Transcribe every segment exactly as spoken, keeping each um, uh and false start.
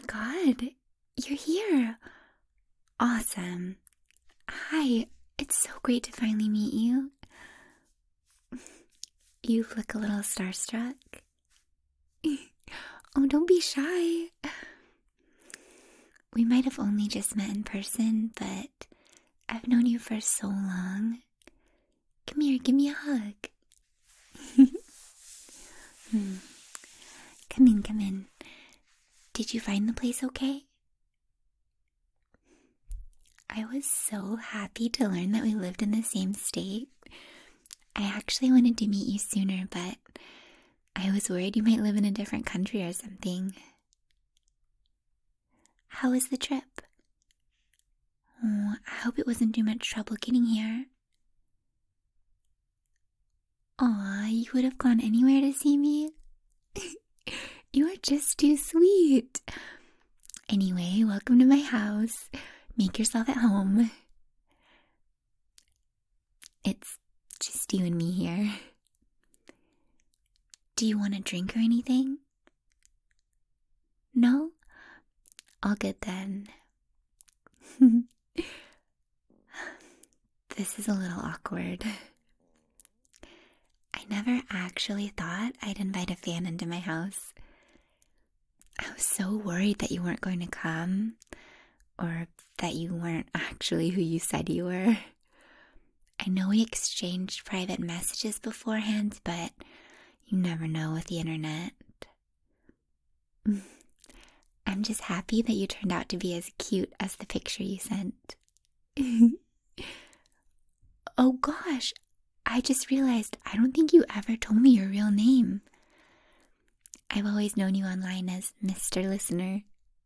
god, you're here. Awesome. Hi, it's so great to finally meet you. You look a little starstruck. Oh, don't be shy. We might have only just met in person, but I've known you for so long. Come here, give me a hug. hmm. Come in, come in. Did you find the place okay? I was so happy to learn that we lived in the same state. I actually wanted to meet you sooner, but I was worried you might live in a different country or something. How was the trip? Oh, I hope it wasn't too much trouble getting here. Aw, you would have gone anywhere to see me? You are just too sweet. Anyway, welcome to my house. Make yourself at home. It's just you and me here. Do you want a drink or anything? No? All good then. This is a little awkward. I never actually thought I'd invite a fan into my house. I was so worried that you weren't going to come, or that you weren't actually who you said you were. I know we exchanged private messages beforehand, but you never know with the internet. I'm just happy that you turned out to be as cute as the picture you sent. Oh gosh, I just realized I don't think you ever told me your real name. I've always known you online as Mister Listener.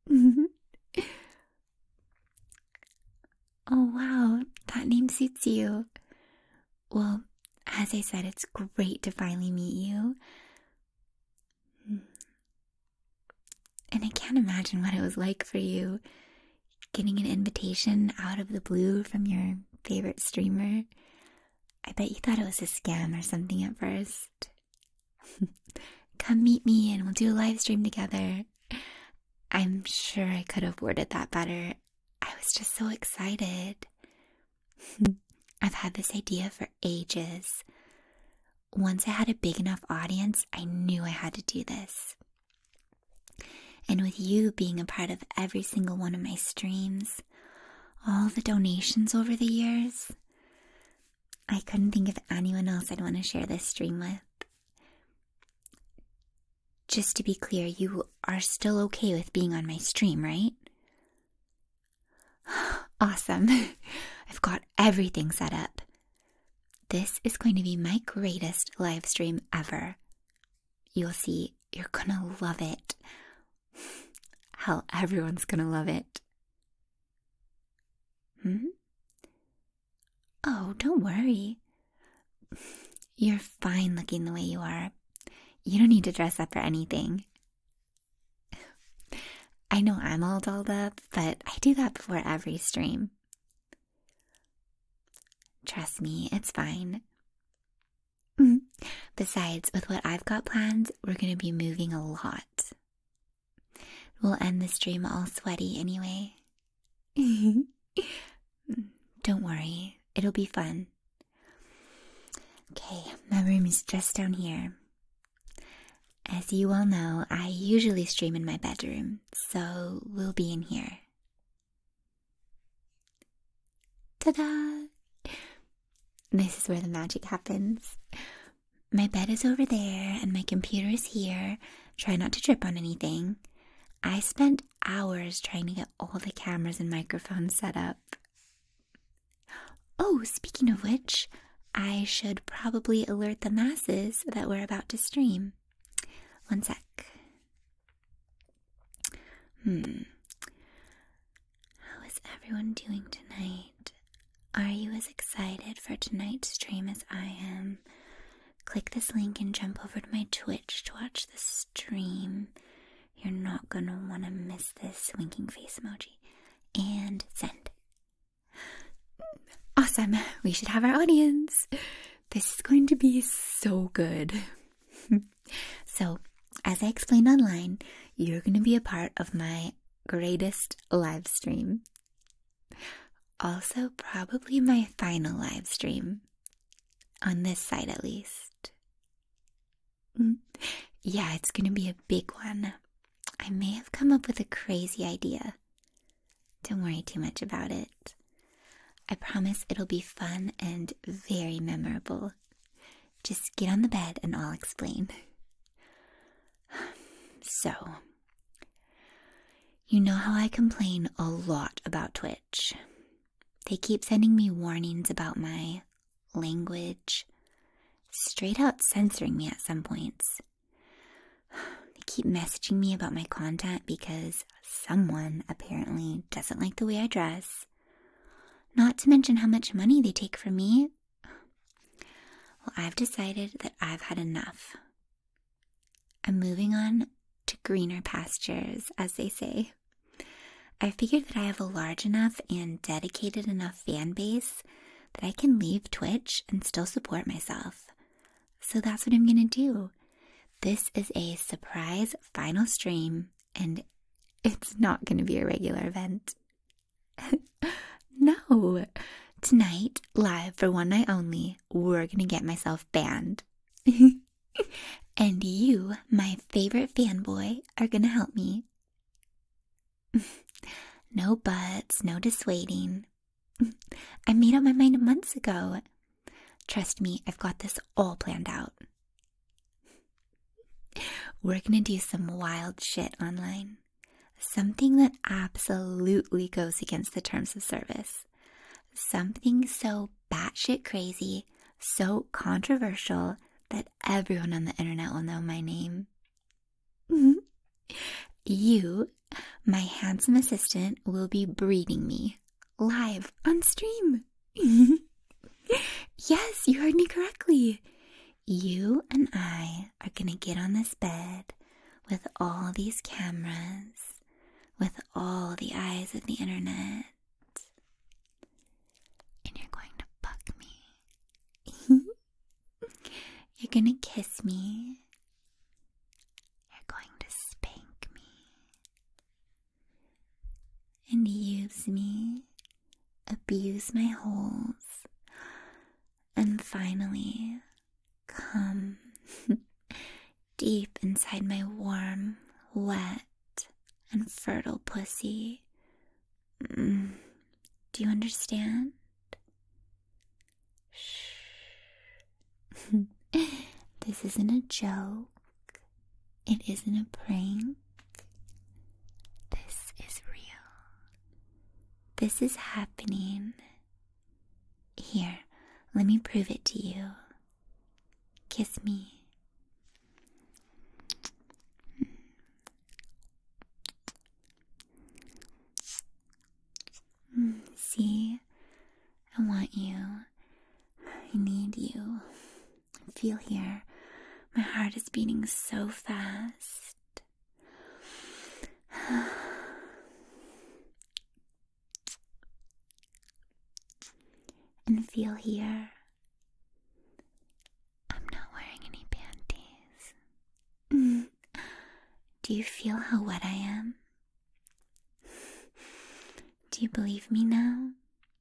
Oh wow, that name suits you. Well, as I said, it's great to finally meet you. And I can't imagine what it was like for you, getting an invitation out of the blue from your favorite streamer. I bet you thought it was a scam or something at first. Come meet me and we'll do a live stream together. I'm sure I could have worded that better. I was just so excited. I've had this idea for ages. Once I had a big enough audience, I knew I had to do this. And with you being a part of every single one of my streams, all the donations over the years, I couldn't think of anyone else I'd want to share this stream with. Just to be clear, you are still okay with being on my stream, right? Awesome. I've got everything set up. This is going to be my greatest live stream ever. You'll see, you're gonna love it. Hell, everyone's gonna love it. Hmm? Oh, don't worry. You're fine looking the way you are. You don't need to dress up or anything. I know I'm all dolled up, but I do that before every stream. Trust me, it's fine. Besides, with what I've got planned, we're going to be moving a lot. We'll end the stream all sweaty anyway. Don't worry, it'll be fun. Okay, my room is just down here. As you all know, I usually stream in my bedroom, so we'll be in here. Ta-da! This is where the magic happens. My bed is over there, and my computer is here. Try not to trip on anything. I spent hours trying to get all the cameras and microphones set up. Oh, speaking of which, I should probably alert the masses that we're about to stream. One sec. Hmm. How is everyone doing tonight? Are you as excited for tonight's stream as I am? Click this link and jump over to my Twitch to watch the stream. You're not gonna want to miss this winking face emoji. And send. Awesome. We should have our audience. This is going to be so good. So, as I explained online, you're going to be a part of my greatest live stream. Also, probably my final live stream. On this side, at least. Yeah, it's gonna be a big one. I may have come up with a crazy idea. Don't worry too much about it. I promise it'll be fun and very memorable. Just get on the bed and I'll explain. So, you know how I complain a lot about Twitch. They keep sending me warnings about my language, straight out censoring me at some points. They keep messaging me about my content because someone apparently doesn't like the way I dress. Not to mention how much money they take from me. Well, I've decided that I've had enough. I'm moving on to greener pastures, as they say. I figured that I have a large enough and dedicated enough fan base that I can leave Twitch and still support myself. So that's what I'm gonna do. This is a surprise final stream, and it's not gonna be a regular event. No! Tonight, live for one night only, we're gonna get myself banned. And you, my favorite fanboy, are gonna help me. No buts, no dissuading. I made up my mind months ago. Trust me, I've got this all planned out. We're gonna do some wild shit online. Something that absolutely goes against the terms of service. Something so batshit crazy, so controversial, that everyone on the internet will know my name. You, my handsome assistant, will be breeding me live on stream. Yes, you heard me correctly. You and I are gonna get on this bed with all these cameras, with all the eyes of the internet, and you're going to fuck me. You're gonna kiss me. You're going to spank me. And use me. Abuse my holes. And finally, come deep inside my warm, wet, and fertile pussy. Mm. Do you understand? Shh. This isn't a joke. It isn't a prank. This is real. This is happening. Here, let me prove it to you. Kiss me. See, I want you. I need you. Feel here. My heart is beating so fast. And feel here. I'm not wearing any panties. Do you feel how wet I am? Do you believe me now?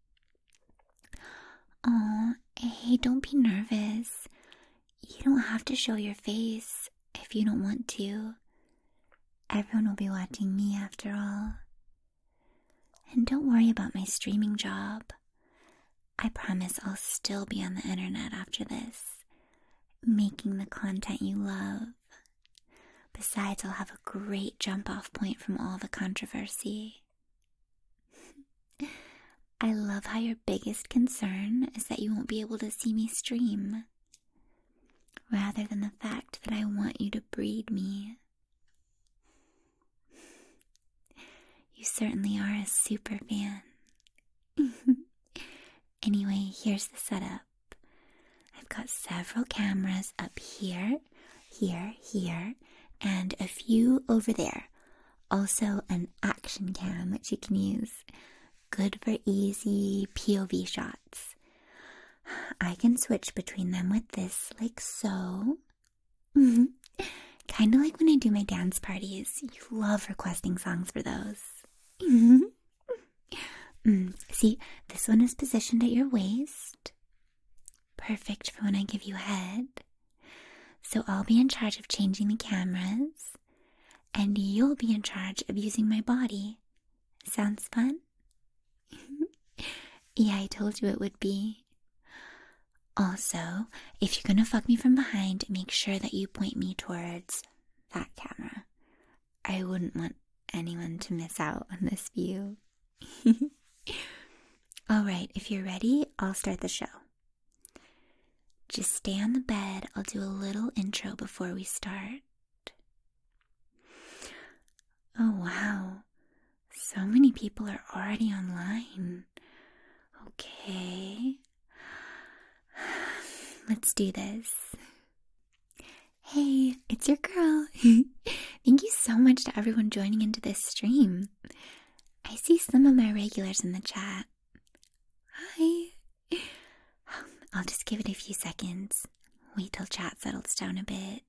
Aw, hey, don't be nervous. You don't have to show your face if you don't want to. Everyone will be watching me after all. And don't worry about my streaming job. I promise I'll still be on the internet after this, making the content you love. Besides, I'll have a great jump-off point from all the controversy. I love how your biggest concern is that you won't be able to see me stream, rather than the fact that I want you to breed me. You certainly are a super fan. Anyway, here's the setup. I've got several cameras up here, here, here, and a few over there. Also an action cam, which you can use. Good for easy P O V shots. I can switch between them with this, like so. Kind of like when I do my dance parties. You love requesting songs for those. mm, see, this one is positioned at your waist. Perfect for when I give you a head. So I'll be in charge of changing the cameras, and you'll be in charge of using my body. Sounds fun? Yeah, I told you it would be. Also, if you're gonna fuck me from behind, make sure that you point me towards that camera. I wouldn't want anyone to miss out on this view. Alright, if you're ready, I'll start the show. Just stay on the bed. I'll do a little intro before we start. Oh wow, so many people are already online. Okay, let's do this. Hey, it's your girl. Thank you so much to everyone joining into this stream. I see some of my regulars in the chat. Hi. I'll just give it a few seconds. Wait till chat settles down a bit.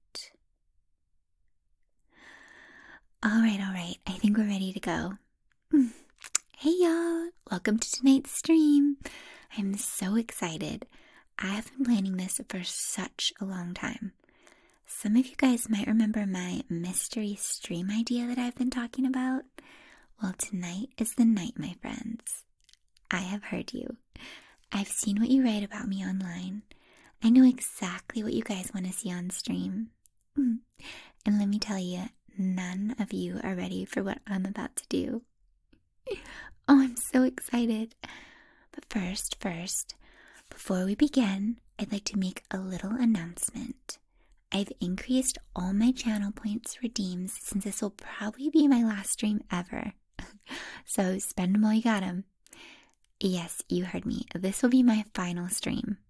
Alright, alright. I think we're ready to go. Hey y'all. Welcome to tonight's stream. I'm so excited. I have been planning this for such a long time. Some of you guys might remember my mystery stream idea that I've been talking about. Well, tonight is the night, my friends. I have heard you. I've seen what you write about me online. I know exactly what you guys want to see on stream. And let me tell you, none of you are ready for what I'm about to do. Oh, I'm so excited. But first, first, before we begin, I'd like to make a little announcement. I've increased all my channel points redeems since this will probably be my last stream ever. So spend them while you got them. Yes, you heard me. This will be my final stream.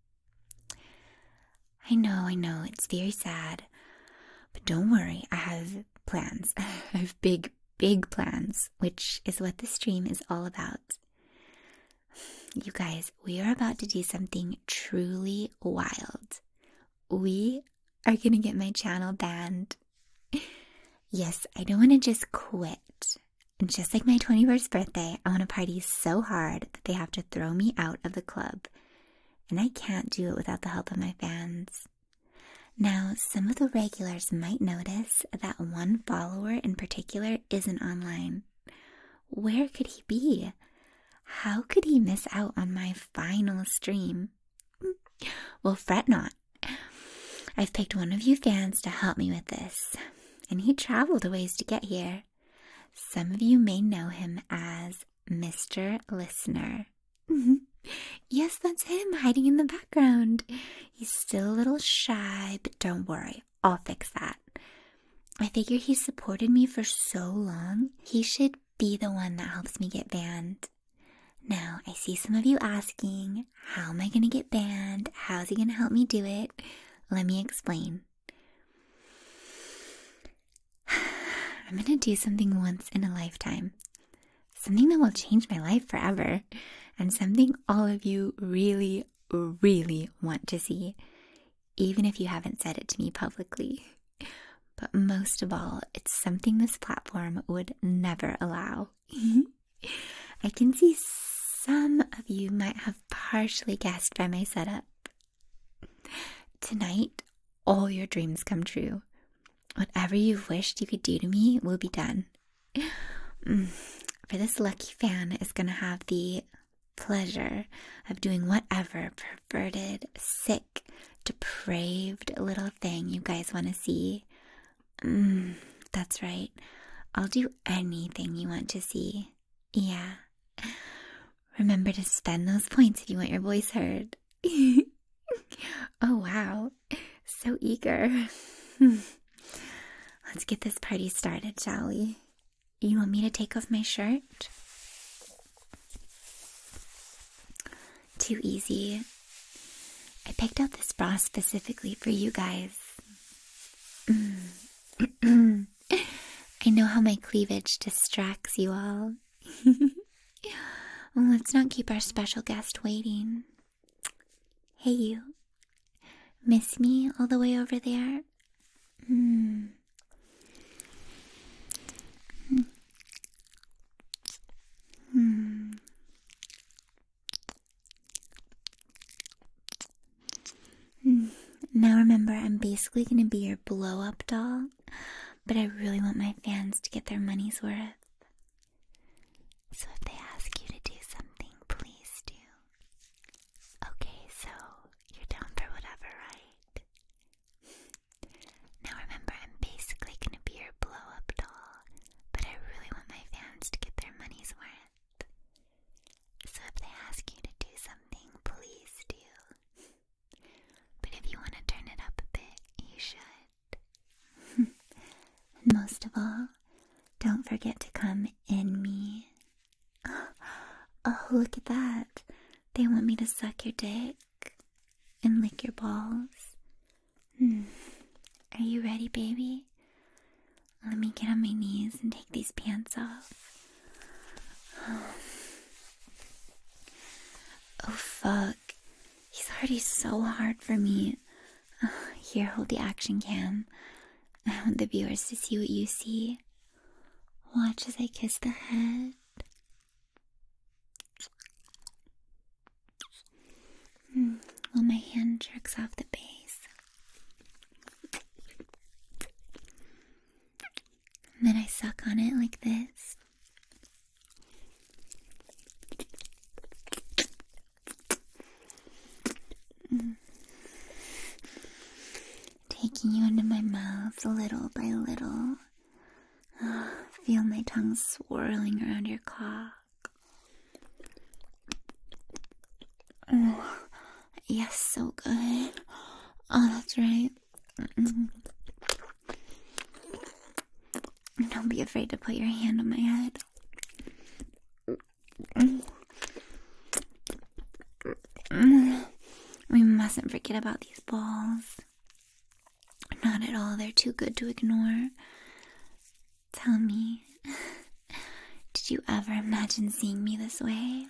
I know, I know, it's very sad. But don't worry, I have plans. I have big, big plans, which is what the stream is all about. You guys, we are about to do something truly wild. We are going to get my channel banned. Yes, I don't want to just quit. And just like my twenty-first birthday, I want to party so hard that they have to throw me out of the club. And I can't do it without the help of my fans. Now, some of the regulars might notice that one follower in particular isn't online. Where could he be? How could he miss out on my final stream? Well, fret not. I've picked one of you fans to help me with this. And he traveled a ways to get here. Some of you may know him as Mister Listener. Yes, that's him hiding in the background. He's still a little shy, but don't worry, I'll fix that. I figure he supported me for so long, he should be the one that helps me get banned. Now, I see some of you asking, how am I going to get banned? How's he going to help me do it? Let me explain. I'm going to do something once in a lifetime. Something that will change my life forever. And something all of you really, really want to see. Even if you haven't said it to me publicly. But most of all, it's something this platform would never allow. I can see some of you might have partially guessed by my setup. Tonight, all your dreams come true. Whatever you've wished you could do to me will be done. For this lucky fan is going to have the pleasure of doing whatever perverted, sick, depraved little thing you guys want to see. Mm, that's right. I'll do anything you want to see. Yeah. Remember to spend those points if you want your voice heard. Oh, wow. So eager. Let's get this party started, shall we? You want me to take off my shirt? Too easy. I picked out this bra specifically for you guys. I know how my cleavage distracts you all. Well, let's not keep our special guest waiting. Hey, you. Miss me all the way over there? Hmm. basically gonna be your blow-up doll, but I really want my fans to get their money's worth. So if they ask you to do something, please do. Okay, so you're down for whatever, right? Now remember, I'm basically gonna be your blow-up doll, but I really want my fans to get their money's worth. So if they ask you to do something, please do. But if you want to turn it up a bit, you should. And most of all, don't forget to come in me. Oh, look at that. They want me to suck your dick and lick your balls. Hmm. Are you ready, baby? Let me get on my knees and take these pants off. Oh, fuck. He's already so hard for me. Uh, here, hold the action cam. I want the viewers to see what you see. Watch as I kiss the head. Hmm. While my hand jerks off the base. And then I suck on it like this. Mm. Taking you into my mouth little by little. Oh, feel my tongue swirling around your cock. Oh, yes, so good. Oh, that's right. Mm-mm. Don't be afraid to put your hand on my head. Mm. Mm. We mustn't forget about these balls. Not at all. They're too good to ignore. Tell me, did you ever imagine seeing me this way?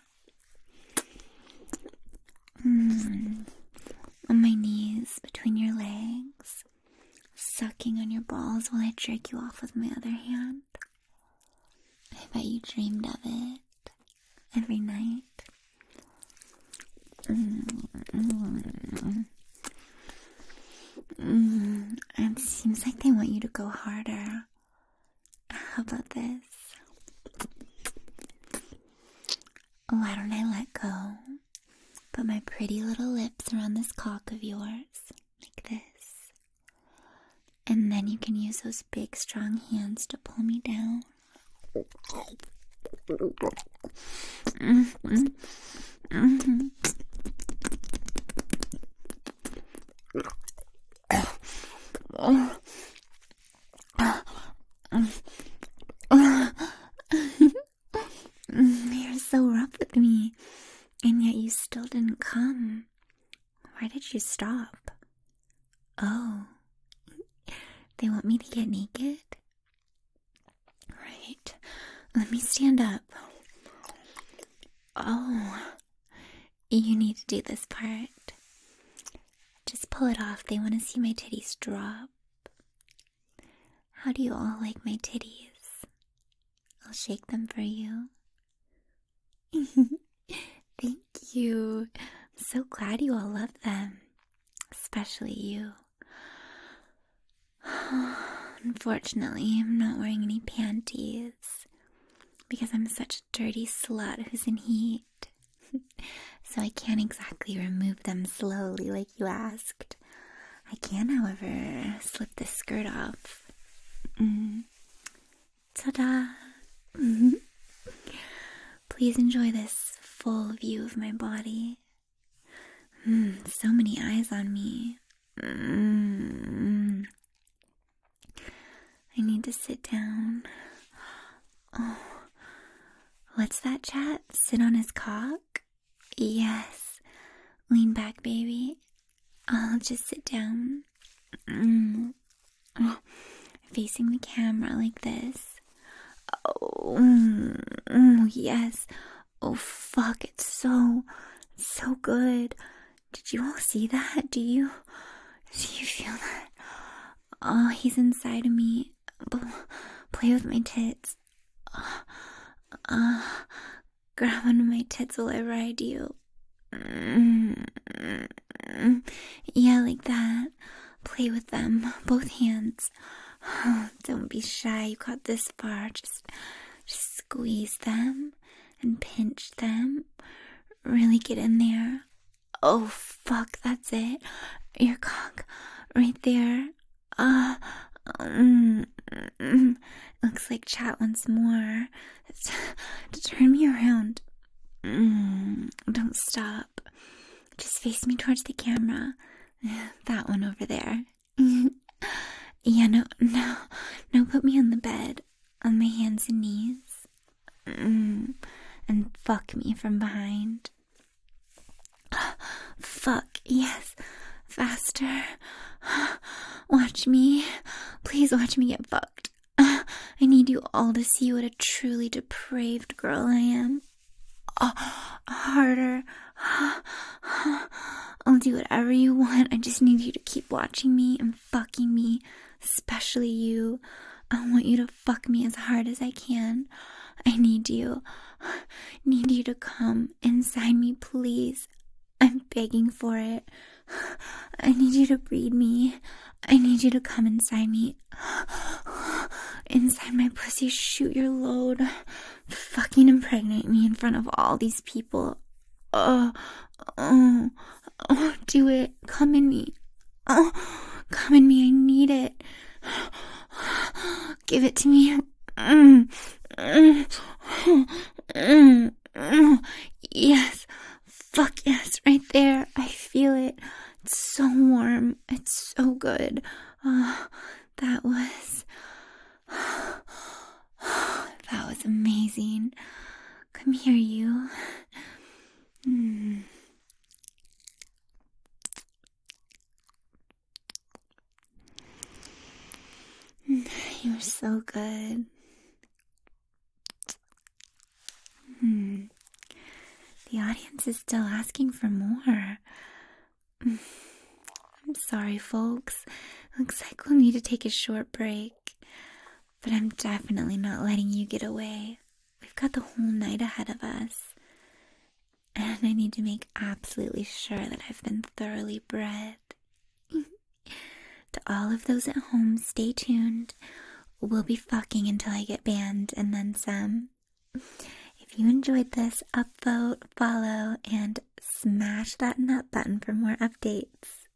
Mm. On my knees, between your legs, sucking on your balls while I jerk you off with my other hand. I bet you dreamed of it every night. Mm. Mm. Mm. It seems like they want you to go harder. How about this? Why don't I let go? Put my pretty little lips around this cock of yours, like this. And then you can use those big, strong hands to pull me down. Mm-hmm. Mm-hmm. You're so rough with me, and yet you still didn't come. Why did you stop? Oh, they want me to get naked? Right, let me stand up. Oh, you need to do this part. Just pull it off. They want to see my titties drop. How do you all like my titties? I'll shake them for you. Thank you. I'm so glad you all love them. Especially you. Unfortunately, I'm not wearing any panties because I'm such a dirty slut who's in heat. So I can't exactly remove them slowly like you asked. I can, however, slip this skirt off. Mm. Ta-da! Mm-hmm. Please enjoy this full view of my body. Mm, so many eyes on me. Mm. I need to sit down. Oh, what's that, chat? Sit on his cock? Yes. Lean back, baby. I'll just sit down. Mm. Oh, facing the camera like this. Oh, mm, mm, yes. Oh, fuck, it's so, so good. Did you all see that? Do you, do you feel that? Oh, he's inside of me. Play with my tits. Uh, uh, grab onto my tits while I ride you. Mm, mm, yeah, like that. play with them, both hands. Don't be shy, you got this far. Just, just squeeze them and pinch them. Really get in there. Oh, fuck, that's it. Your cock, right there. Uh, mm, mm, looks like chat once more. Turn me around. Mm, don't stop. Just face me towards the camera. That one over there. Yeah, no, no, no, put me on the bed, on my hands and knees. Mm, and fuck me from behind. Fuck, yes, faster. Watch me. Please watch me get fucked. I need you all to see what a truly depraved girl I am. Oh, harder. I'll do whatever you want. I just need you to keep watching me and fucking me. Especially you. I want you to fuck me as hard as I can. I need you. Need you to come inside me, please. I'm begging for it. I need you to breed me. I need you to come inside me. Inside my pussy, shoot your load. Fucking impregnate me in front of all these people. Oh, oh, oh, do it. Come in me. Oh, come in me. I need it. Give it to me. Mm, mm, mm, mm. Yes. Fuck yes, right there. I feel it. It's so warm. It's so good. Oh, that was... That was amazing. Come here, you. Mm. You're so good. Hmm. The audience is still asking for more. I'm sorry, folks. Looks like we'll need to take a short break. But I'm definitely not letting you get away. We've got the whole night ahead of us. And I need to make absolutely sure that I've been thoroughly bred. To all of those at home, stay tuned. We'll be fucking until I get banned and then some. If you enjoyed this, upvote, follow, and smash that nut button for more updates.